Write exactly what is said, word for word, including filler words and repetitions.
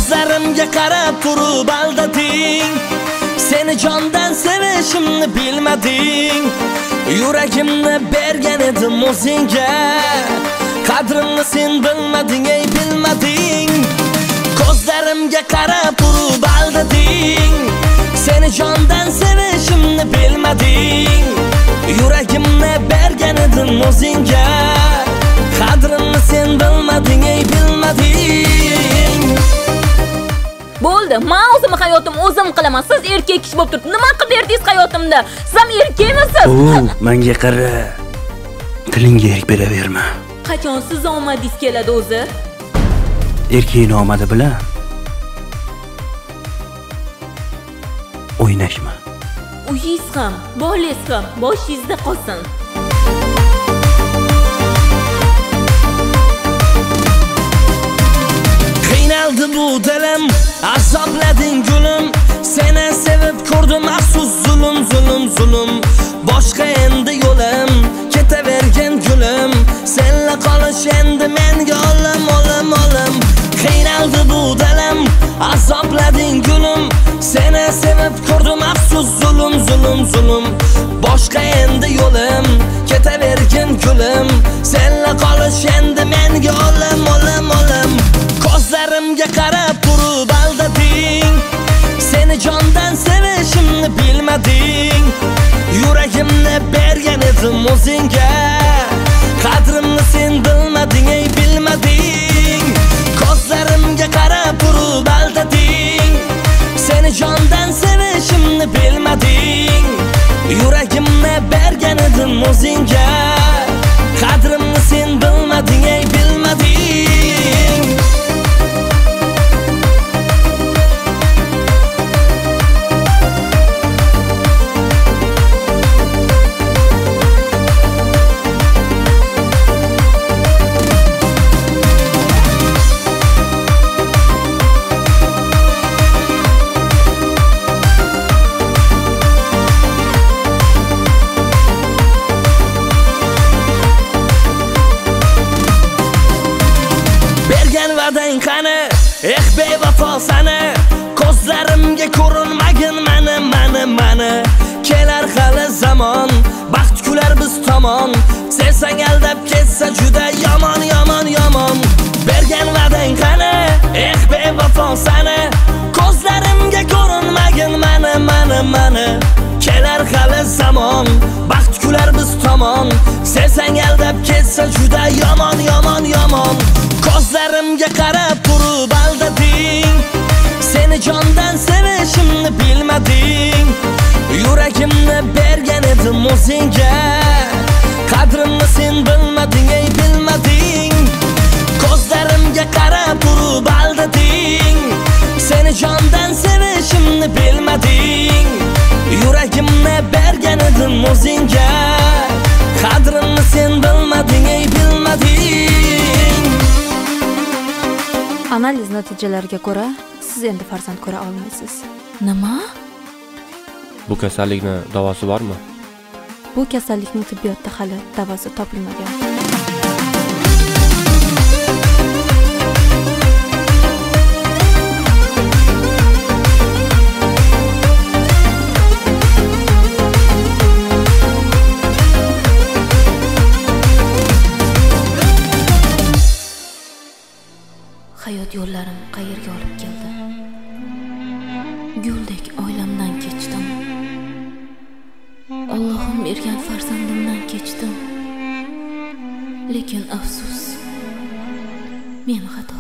Ko'zlarimga qarab turib aldading. Seni jondan sevishimni bilmading. Yuragimni bergan edim o'zingga. Qadrimni sen bilmading, ey bilmading. Ko'zlarimga qarab turib aldading. Seni jondan sevishimni bilmading. Yuragimni bergan edim o'zingga. Qadrimni sen bilmading, ey bilmading. Bo'ldi, men o'zim hayotim o'zim qilaman. Siz erkak kishi bo'lib turib, nima qilib berdingiz hayotimda? Siz ham erkakmisiz? O, menga qara. Tilingga erk beraverma. Qachon siz omadingiz keladi o'zi? Erkakning omadi bilan o'ynashma. Uyingiz ham, bolangiz ham boshingizda qolsin. Qiynaldi bu dilim, azoblading gulim. Seni sevib ko'rdim, afsus zulm, zulm, zulm. Boshqa endi yo'lim, ketavergan gulim. Senla qolish endi menga olim, olim, olim. Qiynaldi bu dilim, azoblading gulim. Seni sevib ko'rdim, afsus zulm, zulm, zulm. Boshqa endi yo'lim, ketavergan gulim. Senla qolish endi menga olim, olim, olim. Ko'zlarimga qarab turib aldading. Seni jondan sevishimni bilmading. Yuragimni bergan edim o'zingga. Qadrimni sen bilmading, ey bilmading. Ko'zlarimga qarab turib aldading. Seni jondan sevishimni bilmading. Yuragimni bergan edim o'zingga. Qadrimni sen bilmading, ey bilmading. Va'dang qani, eh bevafo sana. Ko'zlarimga ko'rinmagin mani, mani, mani. Kelar hali zamon, baxt kular biz tomon. Sevsang aldab ketsa juda yomon, yomon, yomon. Bergan va'dang qani, eh bevafo sana. Ko'zlarimga ko'rinmagin mani, mani, mani. Kelar hali zamon, baxt kular biz tomon. Sevsang aldab ketsa juda yomon, yomon, yomon. Ko'zlarimga qarab turib aldading. Seni jondan sevishimni bilmading. Yuragimni bergan edim o'zingga. Qadrimni sen bilmading, ey bilmading. Ko'zlarimga qarab turib aldading. Seni jondan sevishimni bilmading. Yuragimni bergan edim o'zingga. Qadrimni sen bilmading, ey bilmading. Analiz natijalariga ko'ra, siz endi farzand ko'ra olmaysiz. Nima? Bu kasallikning davosi bormi? Bu kasallikning tibbiyotda hali davosi topilmagan. Hayot yo'llarim qayerga olib keldi? Guldek oilamdan kechdim. Allohim bergan farzandimdan kechdim. Lekin afsus, men xato